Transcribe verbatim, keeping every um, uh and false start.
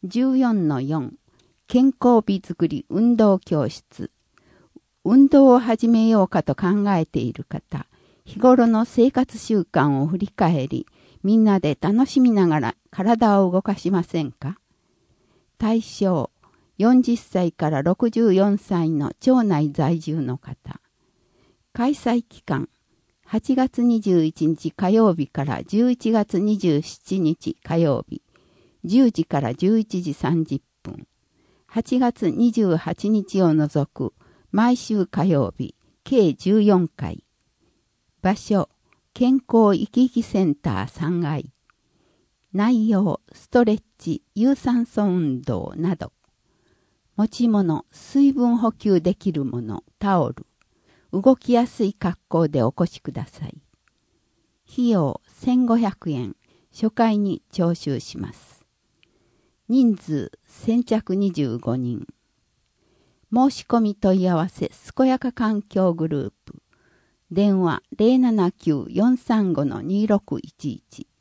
じゅうよんのよん 健康美づくり運動教室。運動を始めようかと考えている方、日頃の生活習慣を振り返り、みんなで楽しみながら体を動かしませんか？対象、よんじゅっさいからろくじゅうよんさいの町内在住の方。開催期間、はちがつにじゅういちにち火曜日からじゅういちがつにじゅうしちにち火曜日、じゅうじからじゅういちじさんじゅっぷん。はちがつにじゅうはちにちを除く毎週火曜日、計じゅうよんかい。場所、健康生き生きセンターさんがい。内容、ストレッチ、有酸素運動など。持ち物、水分補給できるもの、タオル。動きやすい格好でお越しください。費用せんごひゃくえん、初回に徴収します。人数先着にじゅうごにん。申し込み問い合わせ健やか環境グループ。電話 ゼロななきゅう よんさんご にろくいちいち。